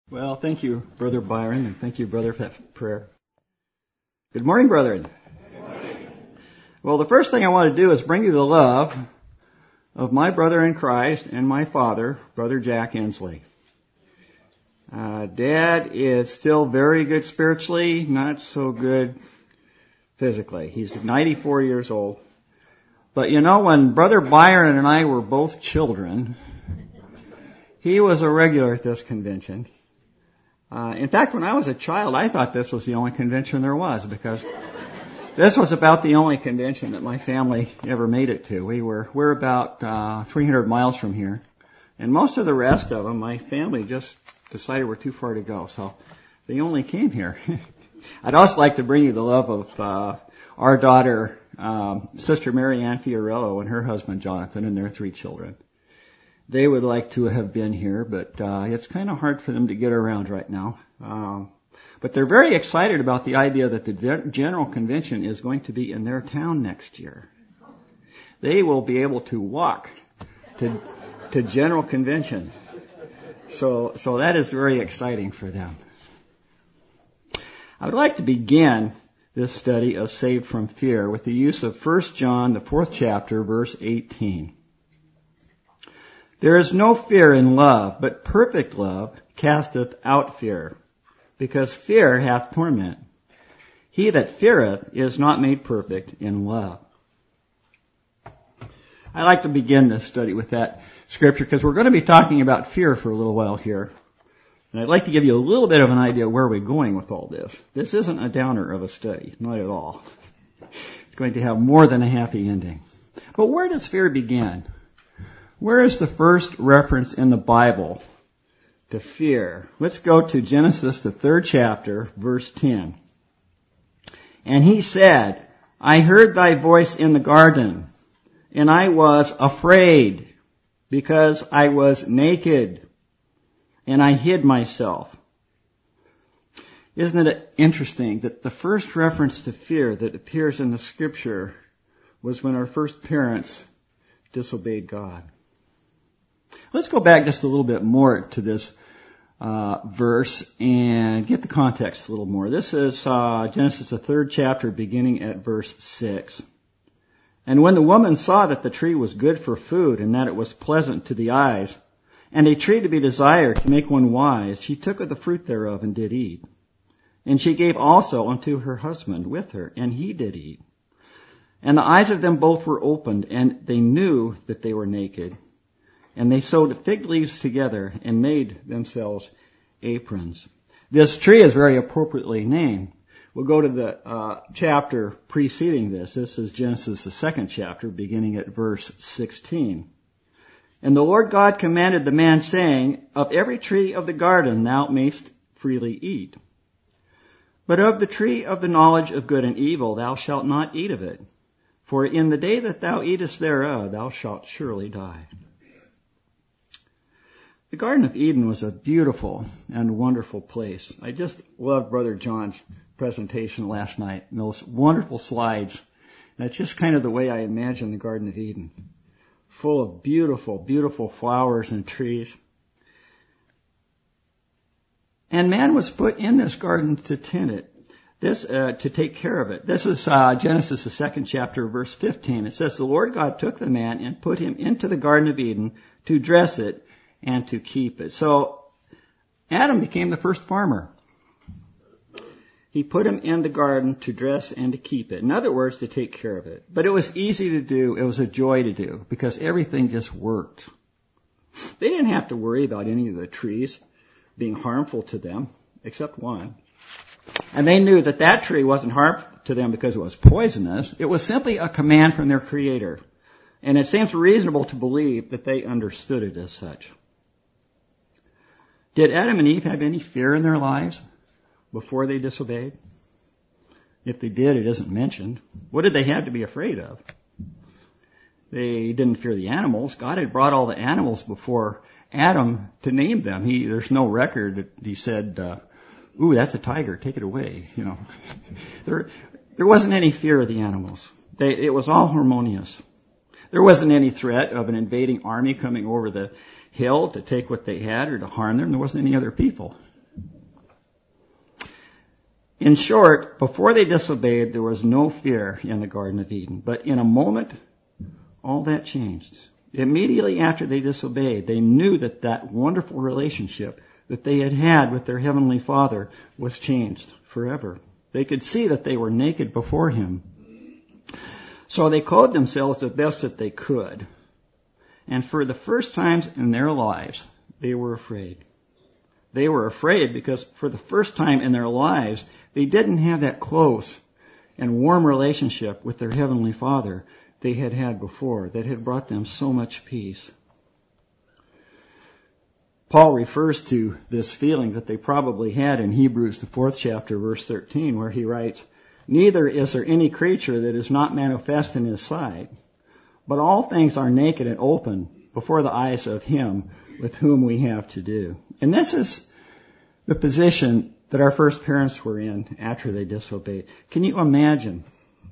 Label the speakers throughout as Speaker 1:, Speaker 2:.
Speaker 1: Well, thank you, Brother Byron, and thank you, Brother, for that prayer. Good morning, brethren.
Speaker 2: Good morning.
Speaker 1: Well, the first thing I want to do is bring you the love of my brother in Christ and my father, Brother Jack Inslee. Dad is still very good spiritually, not so good physically. He's 94 years old. But you know, when Brother Byron and I were both children, he was a regular at this convention. In fact, when I was a child, I thought this was the only convention there was, because this was about the only convention that my family ever made it to. We're about 300 miles from here, and most of the rest of them, my family just decided were too far to go, so they only came here. I'd also like to bring you the love of our daughter, Sister Mary Ann Fiorello, and her husband Jonathan, and their 3 children. They would like to have been here, but it's kind of hard for them to get around right now. But they're very excited about the idea that the General Convention is going to be in their town next year. They will be able to walk to General Convention. So that is very exciting for them. I would like to begin this study of Saved from Fear with the use of 1 John, the 4th chapter, verse 18. There is no fear in love, but perfect love casteth out fear, because fear hath torment. He that feareth is not made perfect in love. I like to begin this study with that scripture because we're going to be talking about fear for a little while here. And I'd like to give you a little bit of an idea where we're going with all this. This isn't a downer of a study, not at all. It's going to have more than a happy ending. But where does fear begin? Where is the first reference in the Bible to fear? Let's go to Genesis, the 3rd chapter, verse 10. And he said, I heard thy voice in the garden, and I was afraid, because I was naked, and I hid myself. Isn't it interesting that the first reference to fear that appears in the scripture was when our first parents disobeyed God? Let's go back just a little bit more to this verse and get the context a little more. This is Genesis, the 3rd chapter, beginning at verse 6. And when the woman saw that the tree was good for food, and that it was pleasant to the eyes, and a tree to be desired to make one wise, she took of the fruit thereof and did eat. And she gave also unto her husband with her, and he did eat. And the eyes of them both were opened, and they knew that they were naked. And they sewed fig leaves together and made themselves aprons. This tree is very appropriately named. We'll go to the chapter preceding this. This is Genesis, the 2nd chapter, beginning at verse 16. And the Lord God commanded the man, saying, Of every tree of the garden thou mayst freely eat. But of the tree of the knowledge of good and evil thou shalt not eat of it. For in the day that thou eatest thereof thou shalt surely die. The Garden of Eden was a beautiful and wonderful place. I just loved Brother John's presentation last night, and those wonderful slides. That's just kind of the way I imagine the Garden of Eden. Full of beautiful, beautiful flowers and trees. And man was put in this garden to tend it, to take care of it. This is Genesis, the 2nd chapter, verse 15. It says, The Lord God took the man and put him into the Garden of Eden to dress it and to keep it. So Adam became the first farmer. He put him in the garden to dress and to keep it. In other words, to take care of it. But it was easy to do. It was a joy to do because everything just worked. They didn't have to worry about any of the trees being harmful to them, except one. And they knew that that tree wasn't harmful to them because it was poisonous. It was simply a command from their Creator. And it seems reasonable to believe that they understood it as such. Did Adam and Eve have any fear in their lives before they disobeyed? If they did, it isn't mentioned. What did they have to be afraid of? They didn't fear the animals. God had brought all the animals before Adam to name them. There's no record that he said, ooh, that's a tiger, take it away. There wasn't any fear of the animals. It was all harmonious. There wasn't any threat of an invading army coming over the hill to take what they had or to harm them. There wasn't any other people. In short, before they disobeyed, there was no fear in the Garden of Eden. But in a moment, all that changed. Immediately after they disobeyed, they knew that that wonderful relationship that they had had with their Heavenly Father was changed forever. They could see that they were naked before Him. So they clothed themselves the best that they could. And for the first time in their lives, they were afraid. They were afraid because for the first time in their lives, they didn't have that close and warm relationship with their Heavenly Father they had had before that had brought them so much peace. Paul refers to this feeling that they probably had in Hebrews, the 4th chapter, verse 13, where he writes, "Neither is there any creature that is not manifest in His sight, but all things are naked and open before the eyes of Him with whom we have to do." And this is the position that our first parents were in after they disobeyed. Can you imagine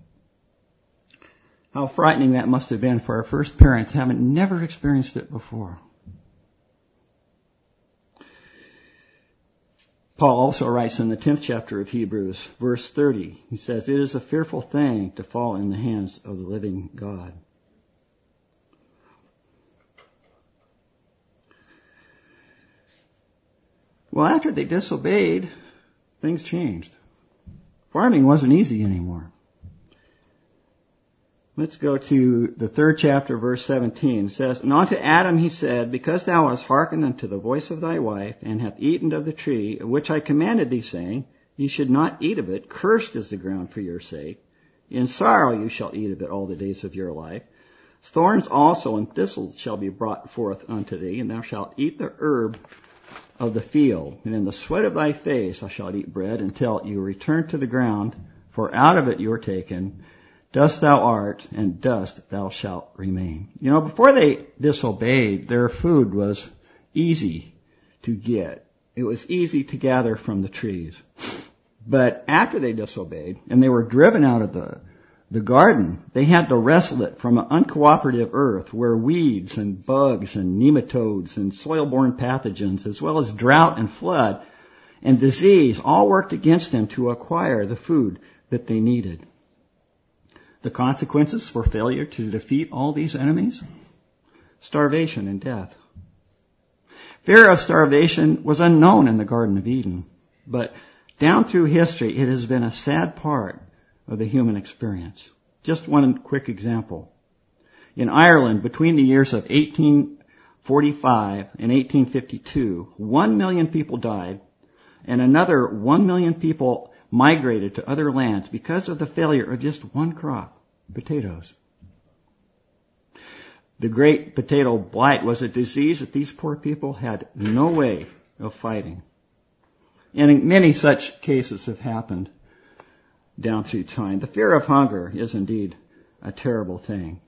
Speaker 1: how frightening that must have been for our first parents, having never experienced it before? Paul also writes in the 10th chapter of Hebrews, verse 30, he says, "It is a fearful thing to fall in the hands of the living God." Well, after they disobeyed, things changed. Farming wasn't easy anymore. Let's go to the 3rd chapter, verse 17. It says, "And unto Adam he said, Because thou hast hearkened unto the voice of thy wife, and hast eaten of the tree, of which I commanded thee, saying, Ye should not eat of it, cursed is the ground for your sake. In sorrow you shall eat of it all the days of your life. Thorns also and thistles shall be brought forth unto thee, and thou shalt eat the herb of the field. And in the sweat of thy face thou shalt eat bread, until you return to the ground, for out of it you are taken. Dust thou art, and dust thou shalt remain." You know, before they disobeyed, their food was easy to get. It was easy to gather from the trees. But after they disobeyed, and they were driven out of the garden, they had to wrestle it from an uncooperative earth where weeds and bugs and nematodes and soil-borne pathogens, as well as drought and flood and disease, all worked against them to acquire the food that they needed. The consequences for failure to defeat all these enemies? Starvation and death. Fear of starvation was unknown in the Garden of Eden, but down through history it has been a sad part of the human experience. Just one quick example. In Ireland, between the years of 1845 and 1852, 1 million people died, and another 1 million people migrated to other lands because of the failure of just one crop, potatoes. The great potato blight was a disease that these poor people had no way of fighting. And many such cases have happened down through time. The fear of hunger is indeed a terrible thing.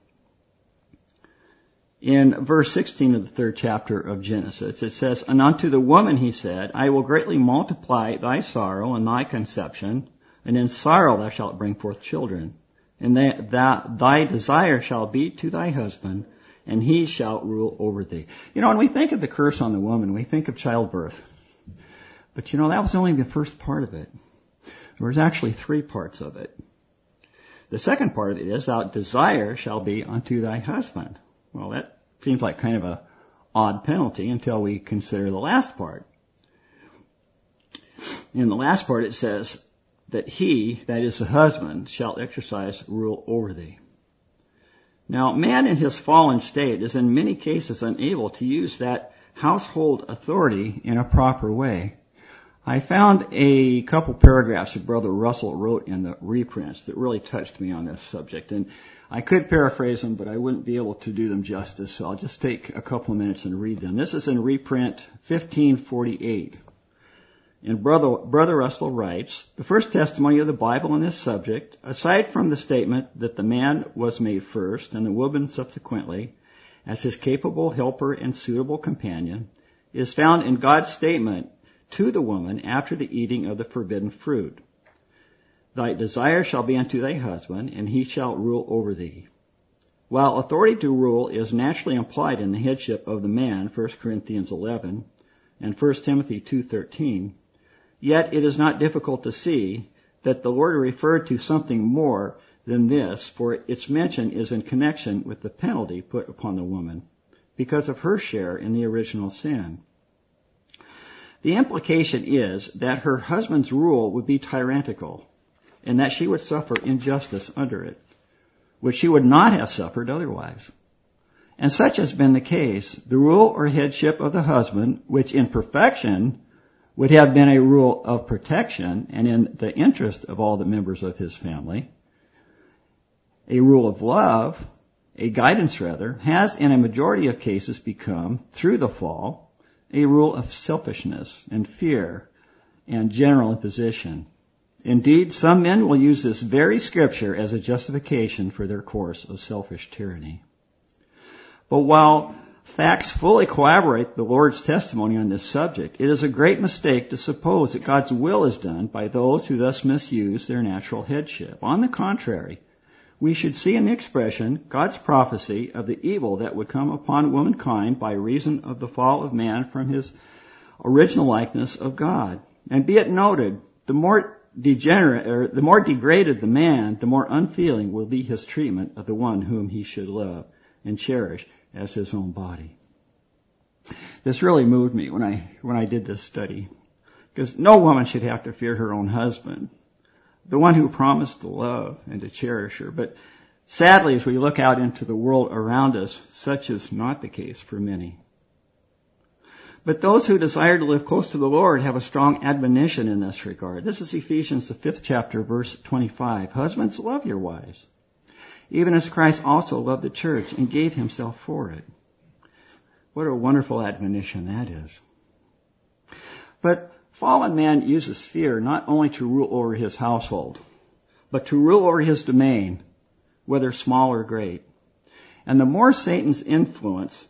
Speaker 1: In verse 16 of the 3rd chapter of Genesis, it says, "And unto the woman he said, I will greatly multiply thy sorrow and thy conception, and in sorrow thou shalt bring forth children. And thy desire shall be to thy husband, and he shall rule over thee." You know, when we think of the curse on the woman, we think of childbirth. But you know, that was only the first part of it. There was actually 3 parts of it. The second part of it is, "Thy desire shall be unto thy husband." Well, that seems like kind of a odd penalty until we consider the last part. In the last part it says that he, that is the husband, shall exercise rule over thee. Now, man in his fallen state is in many cases unable to use that household authority in a proper way. I found a couple paragraphs that Brother Russell wrote in the reprints that really touched me on this subject. And I could paraphrase them, but I wouldn't be able to do them justice, so I'll just take a couple of minutes and read them. This is in reprint 1548. And Brother Russell writes, "The first testimony of the Bible on this subject, aside from the statement that the man was made first and the woman subsequently as his capable helper and suitable companion, is found in God's statement to the woman after the eating of the forbidden fruit. Thy desire shall be unto thy husband, and he shall rule over thee. While authority to rule is naturally implied in the headship of the man, 1 Corinthians 11 and 1 Timothy 2:13, yet it is not difficult to see that the Lord referred to something more than this, for its mention is in connection with the penalty put upon the woman because of her share in the original sin. The implication is that her husband's rule would be tyrannical and that she would suffer injustice under it, which she would not have suffered otherwise. And such has been the case. The rule or headship of the husband, which in perfection would have been a rule of protection and in the interest of all the members of his family, a rule of love, a guidance rather, has in a majority of cases become, through the fall, a rule of selfishness and fear and general imposition. Indeed, some men will use this very scripture as a justification for their course of selfish tyranny. But while facts fully corroborate the Lord's testimony on this subject, it is a great mistake to suppose that God's will is done by those who thus misuse their natural headship. On the contrary, we should see in the expression God's prophecy of the evil that would come upon womankind by reason of the fall of man from his original likeness of God. And be it noted, the more degraded the man, the more unfeeling will be his treatment of the one whom he should love and cherish as his own body. This really moved me when I did this study, because no woman should have to fear her own husband, the one who promised to love and to cherish her. But sadly, as we look out into the world around us, such is not the case for many. But those who desire to live close to the Lord have a strong admonition in this regard. This is Ephesians, the 5th chapter, verse 25. Husbands, love your wives, even as Christ also loved the church and gave himself for it. What a wonderful admonition that is. But fallen man uses fear not only to rule over his household, but to rule over his domain, whether small or great. And the more Satan's influence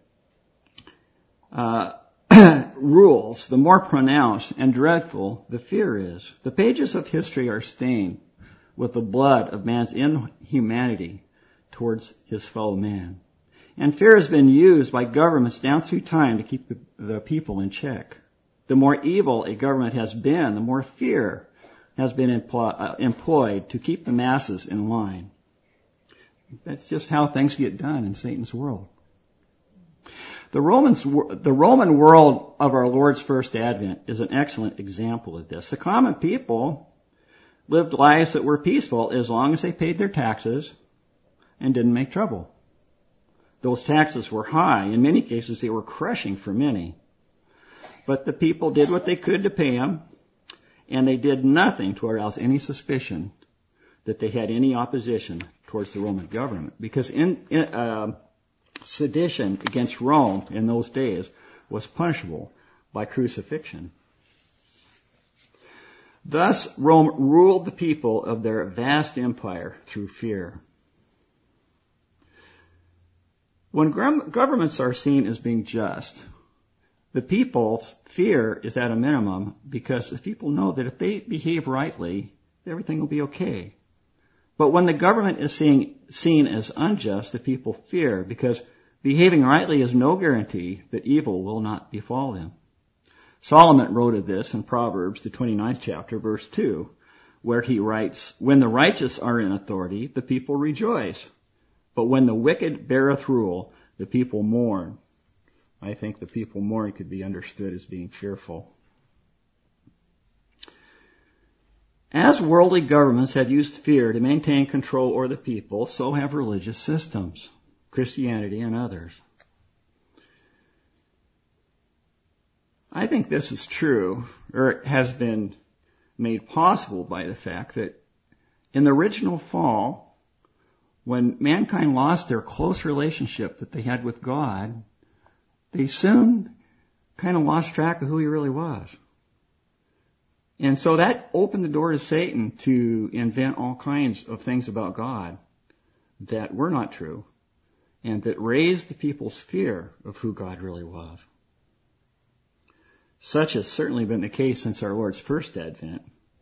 Speaker 1: rules, the more pronounced and dreadful the fear is. The pages of history are stained with the blood of man's inhumanity towards his fellow man. And fear has been used by governments down through time to keep the people in check. The more evil a government has been, the more fear has been employed to keep the masses in line. That's just how things get done in Satan's world. The Roman world of our Lord's first advent is an excellent example of this. The common people lived lives that were peaceful as long as they paid their taxes and didn't make trouble. Those taxes were high. In many cases, they were crushing for many. But the people did what they could to pay them, and they did nothing to arouse any suspicion that they had any opposition towards the Roman government. Because sedition against Rome in those days was punishable by crucifixion. Thus, Rome ruled the people of their vast empire through fear. When governments are seen as being just, the people's fear is at a minimum because the people know that if they behave rightly, everything will be okay. But when the government is seen as unjust, the people fear because behaving rightly is no guarantee that evil will not befall them. Solomon wrote of this in Proverbs, the 29th chapter, verse 2, where he writes, "When the righteous are in authority, the people rejoice. But when the wicked beareth rule, the people mourn." I think the people mourn could be understood as being fearful. As worldly governments have used fear to maintain control over the people, so have religious systems, Christianity and others. I think this is true, or it has been made possible by the fact that in the original fall, when mankind lost their close relationship that they had with God, they soon kind of lost track of who he really was. And so that opened the door to Satan to invent all kinds of things about God that were not true and that raised the people's fear of who God really was. Such has certainly been the case since our Lord's first advent.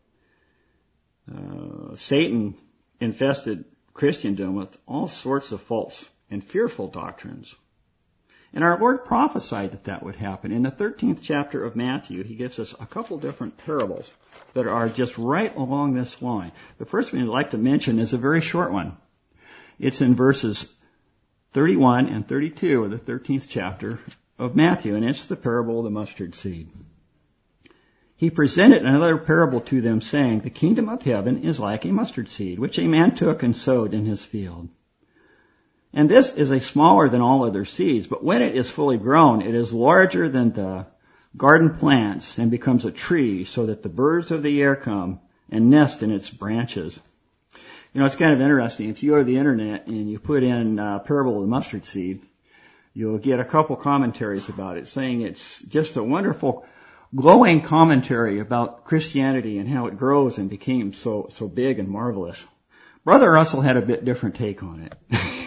Speaker 1: Satan infested Christendom with all sorts of false and fearful doctrines. And our Lord prophesied that that would happen. In the 13th chapter of Matthew, he gives us a couple different parables that are just right along this line. The first one I'd like to mention is a very short one. It's in verses 31 and 32 of the 13th chapter of Matthew, and it's the parable of the mustard seed. He presented another parable to them, saying, "The kingdom of heaven is like a mustard seed, which a man took and sowed in his field. And this is a smaller than all other seeds, but when it is fully grown, it is larger than the garden plants and becomes a tree, so that the birds of the air come and nest in its branches." You know, it's kind of interesting. If you go to the internet and you put in parable of the mustard seed, you'll get a couple commentaries about it, saying it's just a wonderful, glowing commentary about Christianity and how it grows and became so big and marvelous. Brother Russell had a bit different take on it.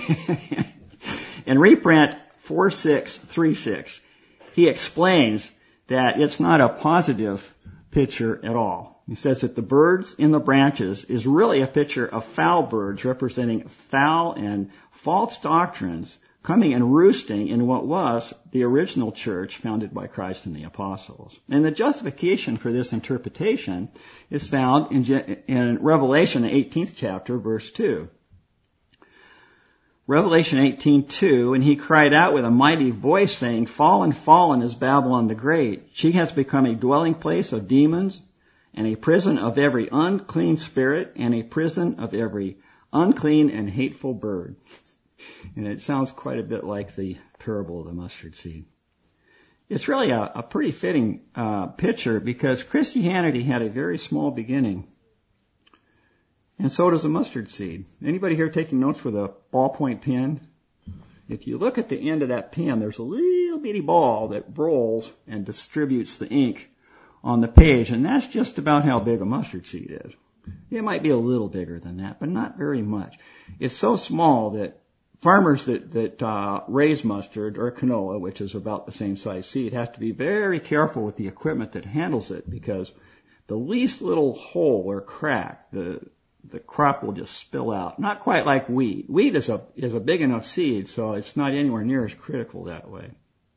Speaker 1: In reprint 4636, he explains that it's not a positive picture at all. He says that the birds in the branches is really a picture of foul birds representing foul and false doctrines coming and roosting in what was the original church founded by Christ and the apostles. And the justification for this interpretation is found in Revelation, the 18th chapter, verse 2. Revelation 18:2, "And he cried out with a mighty voice, saying, Fallen, fallen is Babylon the Great. She has become a dwelling place of demons, and a prison of every unclean spirit, and a prison of every unclean and hateful bird." And it sounds quite a bit like the parable of the mustard seed. It's really a pretty fitting picture, because Christianity had a very small beginning. And so does a mustard seed. Anybody here taking notes with a ballpoint pen? If you look at the end of that pen, there's a little bitty ball that rolls and distributes the ink on the page, and that's just about how big a mustard seed is. It might be a little bigger than that, but not very much. It's so small that farmers that raise mustard or canola, which is about the same size seed, have to be very careful with the equipment that handles it, because the least little hole or crack, the crop will just spill out. Not quite like wheat. Wheat is a big enough seed, so it's not anywhere near as critical that way.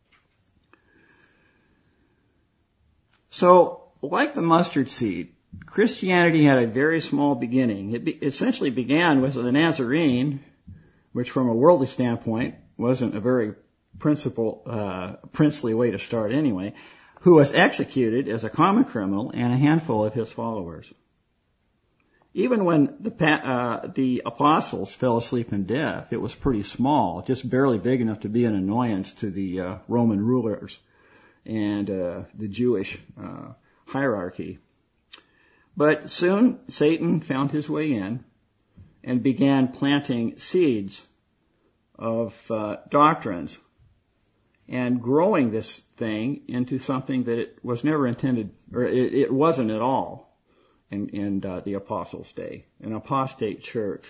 Speaker 1: So, like the mustard seed, Christianity had a very small beginning. It essentially began with the Nazarene, which from a worldly standpoint wasn't a very princely way to start anyway, who was executed as a common criminal and a handful of his followers. Even when the apostles fell asleep in death, it was pretty small, just barely big enough to be an annoyance to the Roman rulers and the Jewish hierarchy. But soon Satan found his way in and began planting seeds of doctrines and growing this thing into something that it was never intended, or it wasn't at all. In the apostles' day, an apostate church.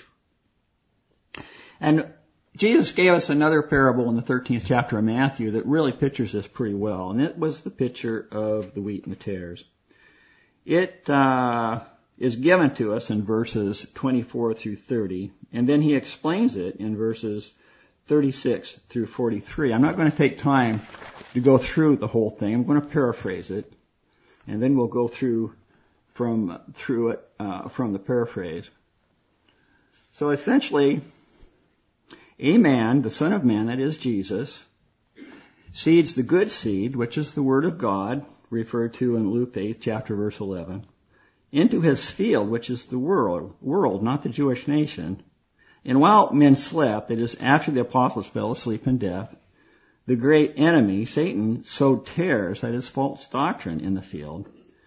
Speaker 1: And Jesus gave us another parable in the 13th chapter of Matthew that really pictures this pretty well, and it was the picture of the wheat and the tares. It is given to us in verses 24 through 30, and then he explains it in verses 36 through 43. I'm not going to take time to go through the whole thing. I'm going to paraphrase it, and then we'll go through it from the paraphrase. So essentially, a man, the Son of Man, that is Jesus, seeds the good seed, which is the Word of God, referred to in Luke, the 8th chapter, verse 11, into his field, which is the world, not the Jewish nation. And while men slept, that is, after the apostles fell asleep in death, the great enemy, Satan, sowed tares, that is, false doctrine, in the field,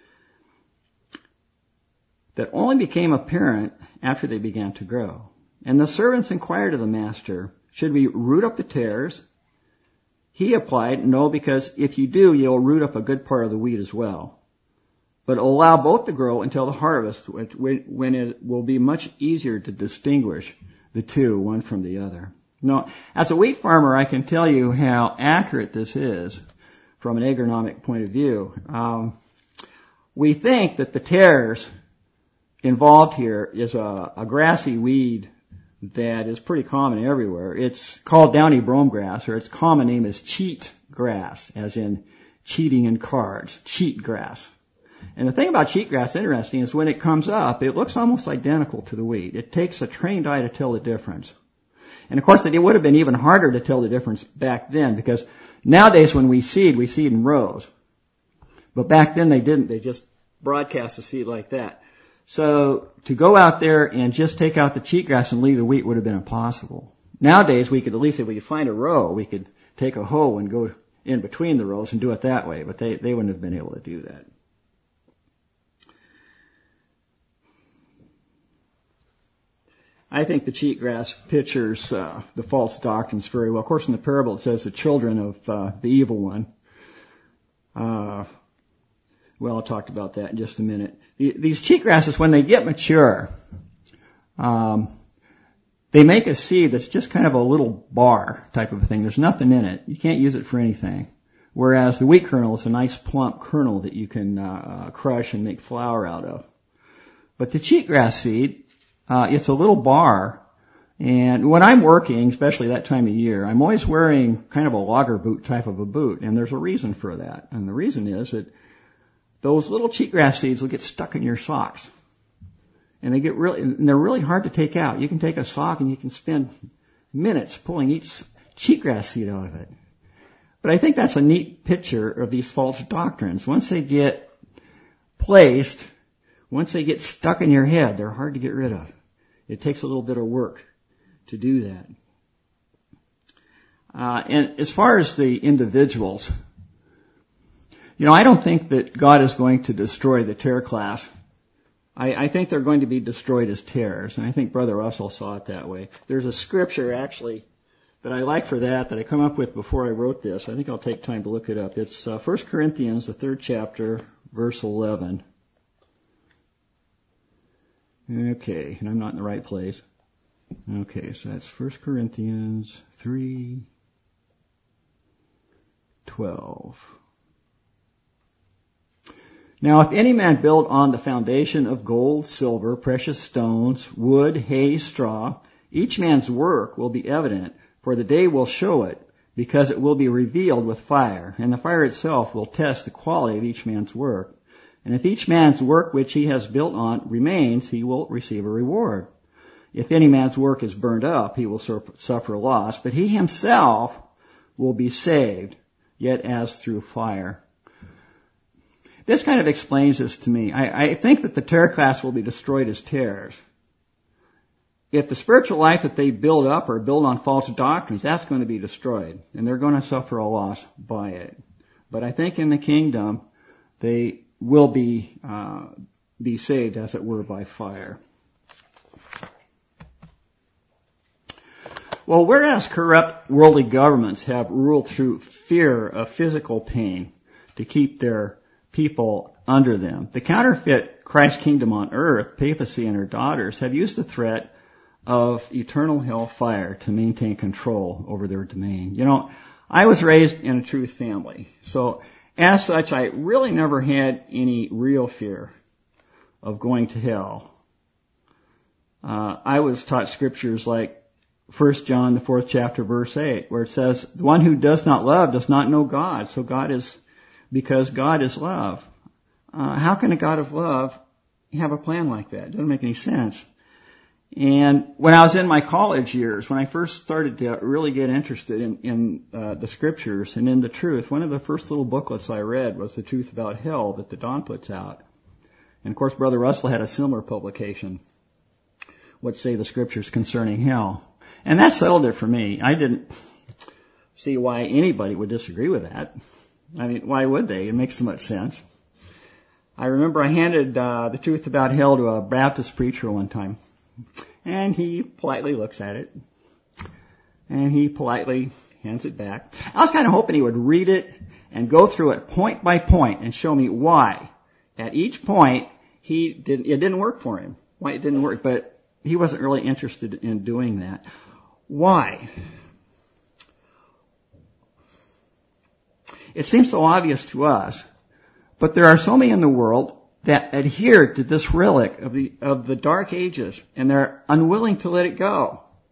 Speaker 1: that only became apparent after they began to grow. And the servants inquired of the master, "Should we root up the tares?" He replied, "No, because if you do, you'll root up a good part of the wheat as well. But allow both to grow until the harvest, when it will be much easier to distinguish the two, one from the other." Now, as a wheat farmer, I can tell you how accurate this is from an agronomic point of view. We think that the tares involved here is a grassy weed that is pretty common everywhere. It's called downy brome grass, or its common name is cheat grass, as in cheating in cards, cheat grass. And the thing about cheatgrass, interesting, is when it comes up, it looks almost identical to the wheat. It takes a trained eye to tell the difference. And of course, it would have been even harder to tell the difference back then, because nowadays when we seed in rows. But back then they didn't. They just broadcast the seed like that. So to go out there and just take out the cheatgrass and leave the wheat would have been impossible. Nowadays we could, at least if we could find a row, we could take a hoe and go in between the rows and do it that way. But they wouldn't have been able to do that. I think the cheatgrass pictures the false doctrines very well. Of course, in the parable it says the children of the evil one. Well, I'll talk about that in just a minute. These cheatgrasses, when they get mature, they make a seed that's just kind of a little bar type of a thing. There's nothing in it. You can't use it for anything. Whereas the wheat kernel is a nice plump kernel that you can crush and make flour out of. But the cheatgrass seed, it's a little bar, and when I'm working, especially that time of year, I'm always wearing kind of a logger boot type of a boot, and there's a reason for that. And the reason is that those little cheatgrass seeds will get stuck in your socks, and they're really hard to take out. You can take a sock and you can spend minutes pulling each cheatgrass seed out of it. But I think that's a neat picture of these false doctrines. Once they get placed, once they get stuck in your head, they're hard to get rid of. It takes a little bit of work to do that. And as far as the individuals, I don't think that God is going to destroy the terror class. I think they're going to be destroyed as terrors, and I think Brother Russell saw it that way. There's a scripture, actually, that I like for that I come up with before I wrote this. I think I'll take time to look it up. It's 1 Corinthians, the 3rd chapter, verse 11. Okay, and I'm not in the right place. Okay, so that's 1 Corinthians 3:12. Now, if any man build on the foundation of gold, silver, precious stones, wood, hay, straw, each man's work will be evident, for the day will show it, because it will be revealed with fire, and the fire itself will test the quality of each man's work. And if each man's work which he has built on remains, he will receive a reward. If any man's work is burned up, he will suffer a loss, but he himself will be saved, yet as through fire. This kind of explains this to me. I think that the terror class will be destroyed as terrors. If the spiritual life that they build up or build on false doctrines, that's going to be destroyed, and they're going to suffer a loss by it. But I think in the kingdom, they will be saved, as it were, by fire. Well, whereas corrupt worldly governments have ruled through fear of physical pain to keep their people under them, the counterfeit Christ kingdom on earth, papacy and her daughters, have used the threat of eternal hell fire to maintain control over their domain. I was raised in a truth family, so as such, I really never had any real fear of going to hell. I was taught scriptures like 1 John, the 4th chapter, verse 8, where it says, the one who does not love does not know God, because God is love. How can a God of love have a plan like that? It doesn't make any sense. And when I was in my college years, when I first started to really get interested in the scriptures and in the truth, one of the first little booklets I read was The Truth About Hell that the Dawn puts out. And of course, Brother Russell had a similar publication, What Say the Scriptures Concerning Hell. And that settled it for me. I didn't see why anybody would disagree with that. I mean, why would they? It makes so much sense. I remember I handed The Truth About Hell to a Baptist preacher one time. And he politely looks at it. And he politely hands it back. I was kind of hoping he would read it and go through it point by point and show me why. At each point, it didn't work for him. Why it didn't work, but he wasn't really interested in doing that. Why? It seems so obvious to us, but there are so many in the world that adhere to this relic of the Dark Ages, and they're unwilling to let it go.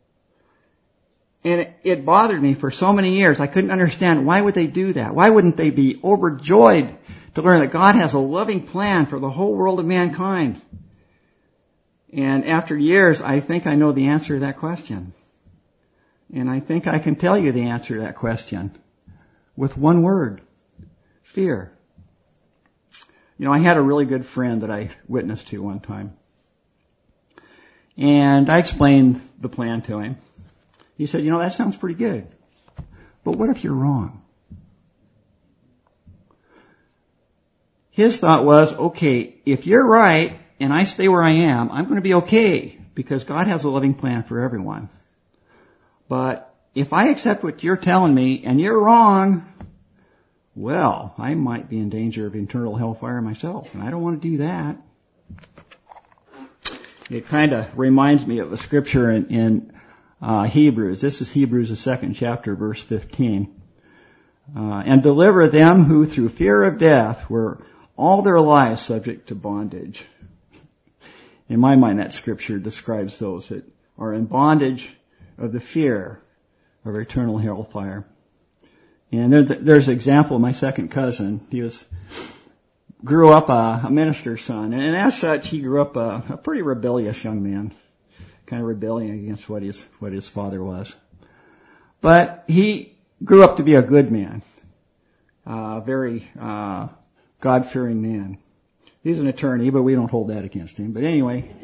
Speaker 1: And it bothered me for so many years. I couldn't understand, why would they do that? Why wouldn't they be overjoyed to learn that God has a loving plan for the whole world of mankind? And after years, I think I know the answer to that question. And I think I can tell you the answer to that question with one word: fear. You know, I had a really good friend that I witnessed to one time. And I explained the plan to him. He said, that sounds pretty good. But what if you're wrong? His thought was, okay, if you're right and I stay where I am, I'm going to be okay because God has a loving plan for everyone. But if I accept what you're telling me and you're wrong, well, I might be in danger of eternal hellfire myself, and I don't want to do that. It kind of reminds me of a scripture in Hebrews. This is Hebrews, the 2nd chapter, verse 15. And deliver them who through fear of death were all their lives subject to bondage. In my mind, that scripture describes those that are in bondage of the fear of eternal hellfire. And there's an example of my second cousin. He grew up a minister's son, and as such, he grew up a pretty rebellious young man, kind of rebelling against what his father was. But he grew up to be a good man, very God-fearing man. He's an attorney, but we don't hold that against him. But anyway,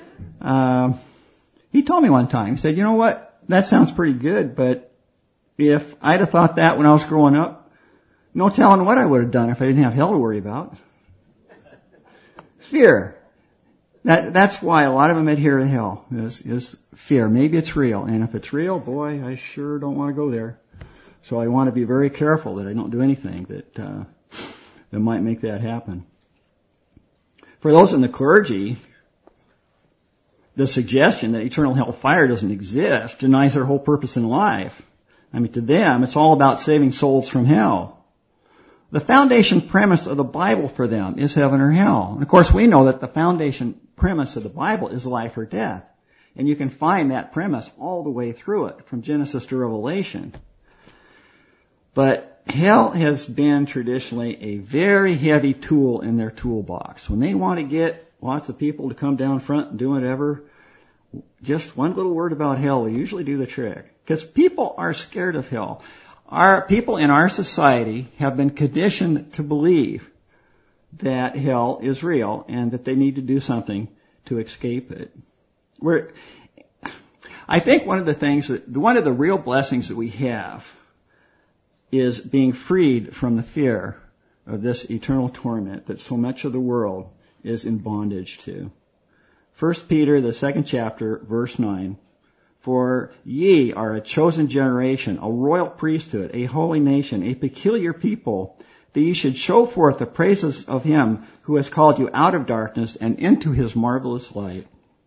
Speaker 1: he told me one time, he said, you know what, that sounds pretty good, but if I'd have thought that when I was growing up, no telling what I would have done if I didn't have hell to worry about. Fear. That's why a lot of them adhere to hell, is fear. Maybe it's real. And if it's real, boy, I sure don't want to go there. So I want to be very careful that I don't do anything that might make that happen. For those in the clergy, the suggestion that eternal hellfire doesn't exist denies their whole purpose in life. I mean, to them, it's all about saving souls from hell. The foundation premise of the Bible for them is heaven or hell. And of course, we know that the foundation premise of the Bible is life or death. And you can find that premise all the way through it, from Genesis to Revelation. But hell has been traditionally a very heavy tool in their toolbox. When they want to get lots of people to come down front and do whatever, just one little word about hell will usually do the trick. Because people are scared of hell. Our people in our society have been conditioned to believe that hell is real and that they need to do something to escape it. I think one of the real blessings that we have is being freed from the fear of this eternal torment that so much of the world is in bondage to. 1 Peter, the 2nd chapter, verse 9. For ye are a chosen generation, a royal priesthood, a holy nation, a peculiar people, that ye should show forth the praises of him who has called you out of darkness and into his marvelous light.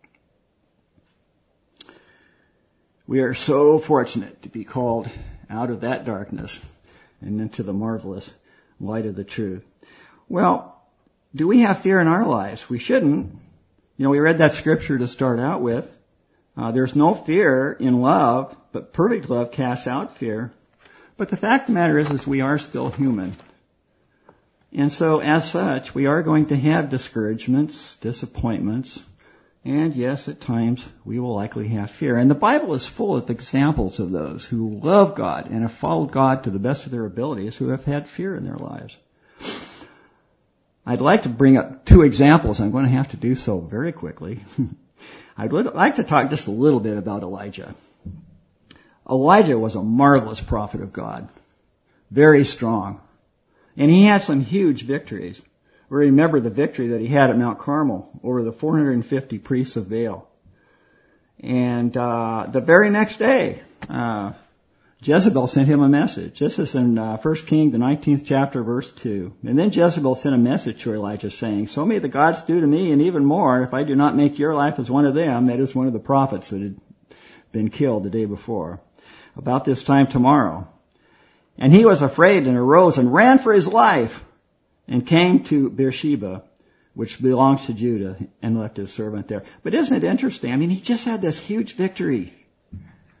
Speaker 1: We are so fortunate to be called out of that darkness and into the marvelous light of the truth. Well, do we have fear in our lives? We shouldn't. We read that scripture to start out with. There's no fear in love, but perfect love casts out fear. But the fact of the matter is we are still human. And so, as such, we are going to have discouragements, disappointments, and yes, at times, we will likely have fear. And the Bible is full of examples of those who love God and have followed God to the best of their abilities, who have had fear in their lives. I'd like to bring up 2 examples. I'm going to have to do so very quickly. I'd like to talk just a little bit about Elijah. Elijah was a marvelous prophet of God, very strong. And he had some huge victories. We remember the victory that he had at Mount Carmel over the 450 priests of Baal. And the very next day, Jezebel sent him a message. This is in 1 Kings, the 19th chapter, verse 2. And then Jezebel sent a message to Elijah saying, so may the gods do to me and even more if I do not make your life as one of them, that is one of the prophets that had been killed the day before, about this time tomorrow. And he was afraid and arose and ran for his life and came to Beersheba, which belongs to Judah, and left his servant there. But isn't it interesting? I mean, he just had this huge victory.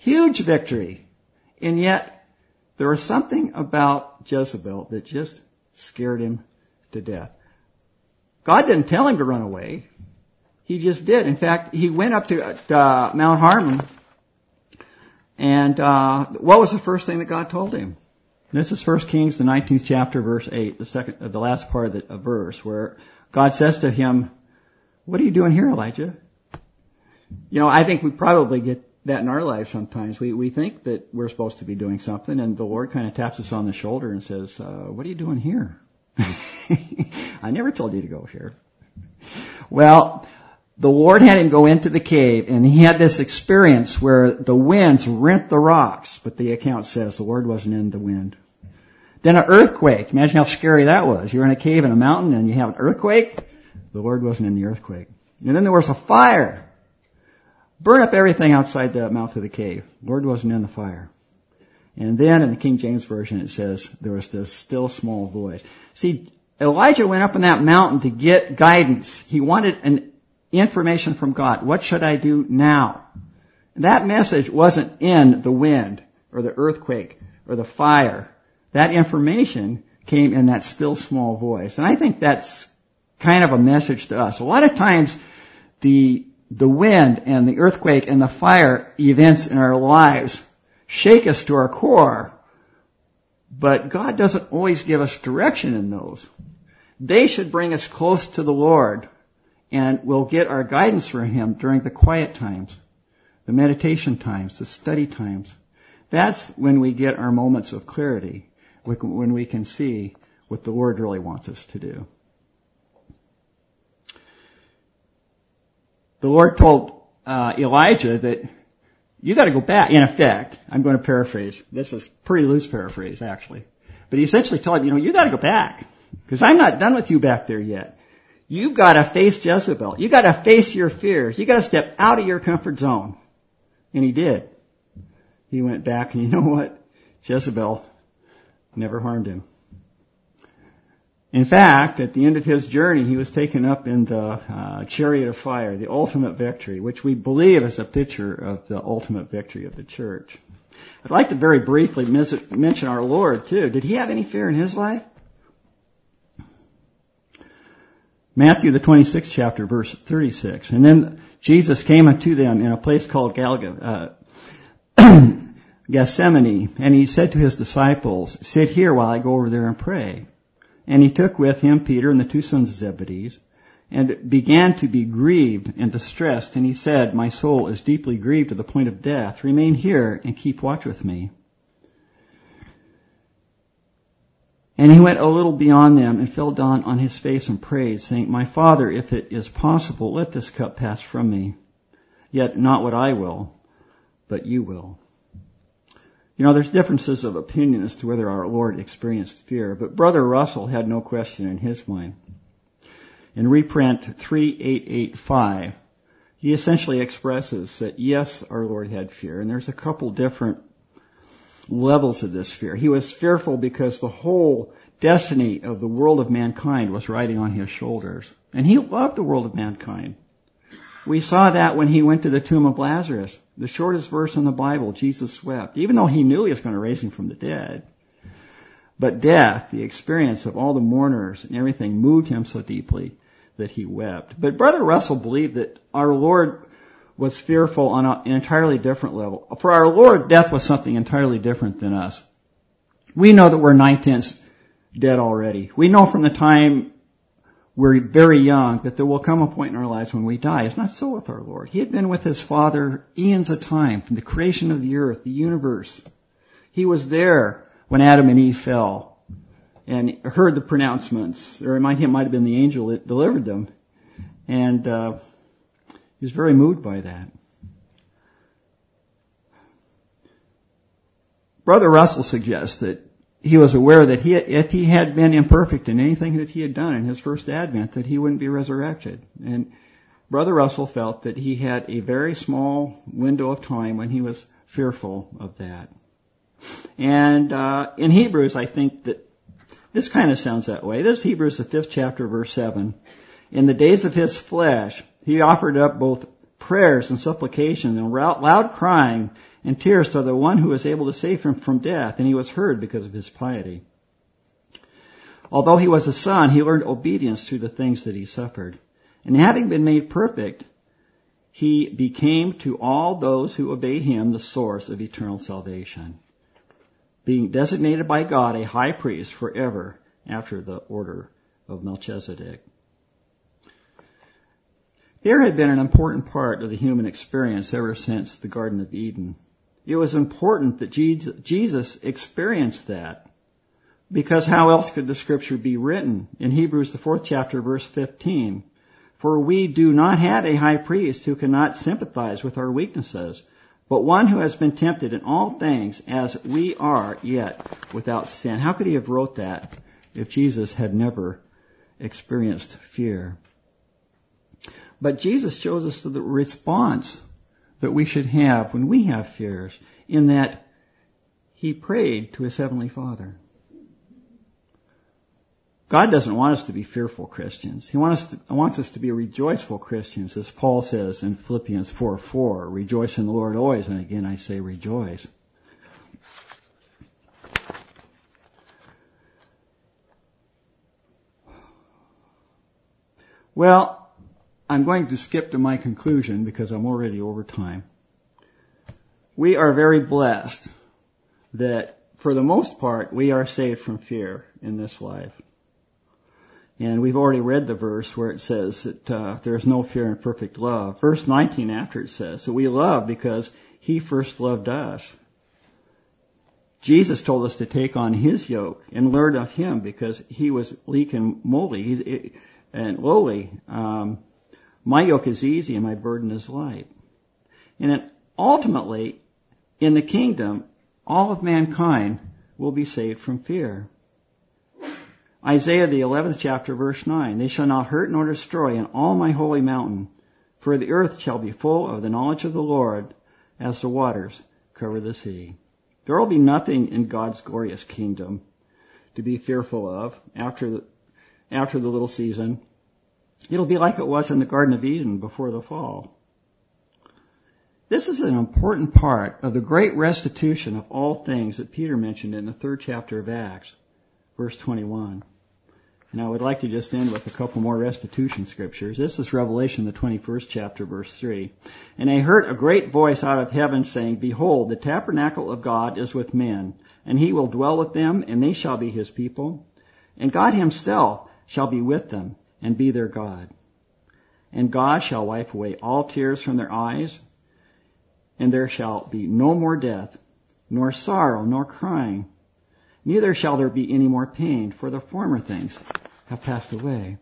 Speaker 1: Huge victory. And yet, there was something about Jezebel that just scared him to death. God didn't tell him to run away. He just did. In fact, he went up to Mount Hermon, and what was the first thing that God told him? This is 1 Kings, the 19th chapter, verse 8, the last part of the verse, where God says to him, "What are you doing here, Elijah?" You know, I think we probably get that in our lives sometimes. We think that we're supposed to be doing something, and the Lord kind of taps us on the shoulder and says, "What are you doing here?" I never told you to go here. Well, the Lord had him go into the cave, and he had this experience where the winds rent the rocks, but the account says the Lord wasn't in the wind. Then an earthquake. Imagine how scary that was. You're in a cave in a mountain, and you have an earthquake. The Lord wasn't in the earthquake. And then there was a fire. Burn up everything outside the mouth of the cave. The Lord wasn't in the fire. And then in the King James Version it says there was this still small voice. See, Elijah went up on that mountain to get guidance. He wanted an information from God. What should I do now? That message wasn't in the wind or the earthquake or the fire. That information came in that still small voice. And I think that's kind of a message to us. A lot of times the wind and the earthquake and the fire events in our lives shake us to our core, but God doesn't always give us direction in those. They should bring us close to the Lord, and we'll get our guidance from Him during the quiet times, the meditation times, the study times. That's when we get our moments of clarity, when we can see what the Lord really wants us to do. The Lord told Elijah that you got to go back. In effect, I'm going to paraphrase. This is pretty loose paraphrase, actually. But he essentially told him, you got to go back, because I'm not done with you back there yet. You've got to face Jezebel. You got to face your fears. You got to step out of your comfort zone. And he did. He went back, and you know what? Jezebel never harmed him. In fact, at the end of his journey, he was taken up in the chariot of fire, the ultimate victory, which we believe is a picture of the ultimate victory of the church. I'd like to very briefly mention our Lord, too. Did he have any fear in his life? Matthew, the 26th chapter, verse 36. And then Jesus came unto them in a place called Gethsemane, and he said to his disciples, "Sit here while I go over there and pray." And he took with him Peter and the two sons of Zebedee, and began to be grieved and distressed. And he said, "My soul is deeply grieved to the point of death. Remain here and keep watch with me." And he went a little beyond them and fell down on his face and prayed, saying, "My Father, if it is possible, let this cup pass from me. Yet not what I will, but you will." There's differences of opinion as to whether our Lord experienced fear, but Brother Russell had no question in his mind. In reprint 3885, he essentially expresses that yes, our Lord had fear, and there's a couple different levels of this fear. He was fearful because the whole destiny of the world of mankind was riding on his shoulders, and he loved the world of mankind. We saw that when he went to the tomb of Lazarus. The shortest verse in the Bible, Jesus wept, even though he knew he was going to raise him from the dead. But death, the experience of all the mourners and everything, moved him so deeply that he wept. But Brother Russell believed that our Lord was fearful on an entirely different level. For our Lord, death was something entirely different than us. We know that we're 9/10 dead already. We know from the time we're very young that there will come a point in our lives when we die. It's not so with our Lord. He had been with his Father eons of time, from the creation of the earth, the universe. He was there when Adam and Eve fell and heard the pronouncements. Or it might have been the angel that delivered them. And he was very moved by that. Brother Russell suggests that he was aware that if he had been imperfect in anything that he had done in his first advent, that he wouldn't be resurrected. And Brother Russell felt that he had a very small window of time when he was fearful of that. And in Hebrews, I think that this kind of sounds that way. This is Hebrews, the 5th chapter, verse 7. In the days of his flesh, he offered up both prayers and supplications and loud crying and tears to the one who was able to save him from death, and he was heard because of his piety. Although he was a son, he learned obedience through the things that he suffered. And having been made perfect, he became to all those who obey him the source of eternal salvation, being designated by God a high priest forever after the order of Melchizedek. Fear had been an important part of the human experience ever since the Garden of Eden. It was important that Jesus experienced that, because how else could the scripture be written? In Hebrews, the 4th chapter, verse 15, "For we do not have a high priest who cannot sympathize with our weaknesses, but one who has been tempted in all things as we are, yet without sin." How could he have wrote that if Jesus had never experienced fear? But Jesus shows us the response that we should have when we have fears, in that he prayed to his heavenly Father. God doesn't want us to be fearful Christians. He wants us to be rejoiceful Christians, as Paul says in Philippians 4:4, "Rejoice in the Lord always," and again I say rejoice. Well, I'm going to skip to my conclusion because I'm already over time. We are very blessed that, for the most part, we are saved from fear in this life. And we've already read the verse where it says that there is no fear in perfect love. Verse 19 after it says that we love because he first loved us. Jesus told us to take on his yoke and learn of him because he was meek and lowly. My yoke is easy and my burden is light. And then ultimately, in the kingdom, all of mankind will be saved from fear. Isaiah, the 11th chapter, verse 9, "They shall not hurt nor destroy in all my holy mountain, for the earth shall be full of the knowledge of the Lord as the waters cover the sea." There will be nothing in God's glorious kingdom to be fearful of after the little season. It'll be like it was in the Garden of Eden before the fall. This is an important part of the great restitution of all things that Peter mentioned in the 3rd chapter of Acts, verse 21. And I would like to just end with a couple more restitution scriptures. This is Revelation, the 21st chapter, verse 3. "And I heard a great voice out of heaven saying, Behold, the tabernacle of God is with men, and he will dwell with them, and they shall be his people. And God himself shall be with them, and be their God. And God shall wipe away all tears from their eyes, and there shall be no more death, nor sorrow, nor crying. Neither shall there be any more pain, for the former things have passed away."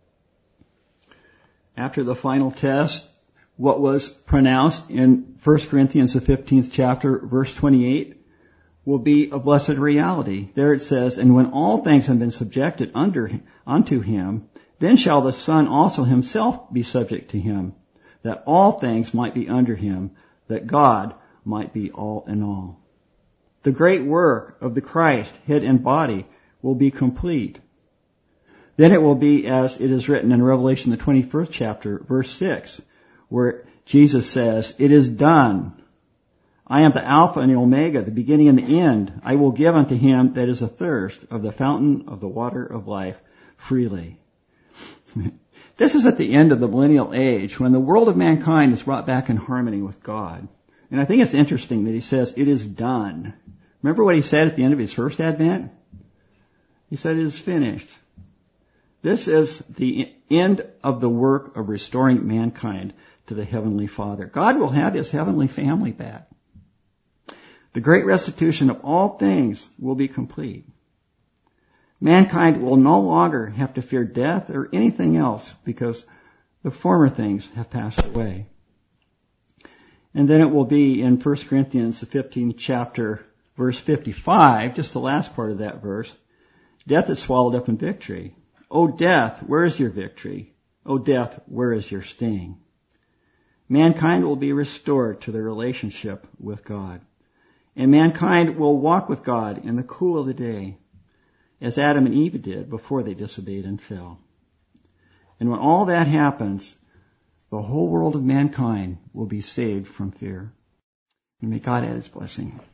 Speaker 1: After the final test, what was pronounced in 1 Corinthians, the 15th chapter, verse 28, will be a blessed reality. There it says, "And when all things have been subjected unto him, then shall the Son also himself be subject to him, that all things might be under him, that God might be all in all." The great work of the Christ, head and body, will be complete. Then it will be as it is written in Revelation, the 21st chapter, verse 6, where Jesus says, "It is done. I am the Alpha and the Omega, the beginning and the end. I will give unto him that is athirst of the fountain of the water of life freely." This is at the end of the millennial age, when the world of mankind is brought back in harmony with God. And I think it's interesting that he says, "It is done." Remember what he said at the end of his first advent? He said, "It is finished." This is the end of the work of restoring mankind to the Heavenly Father. God will have his heavenly family back. The great restitution of all things will be complete. Mankind will no longer have to fear death or anything else because the former things have passed away. And then it will be in 1 Corinthians, the 15th chapter, verse 55, just the last part of that verse, "Death is swallowed up in victory. O death, where is your victory? O death, where is your sting?" Mankind will be restored to their relationship with God. And mankind will walk with God in the cool of the day, as Adam and Eve did before they disobeyed and fell. And when all that happens, the whole world of mankind will be saved from fear. And may God add his blessing.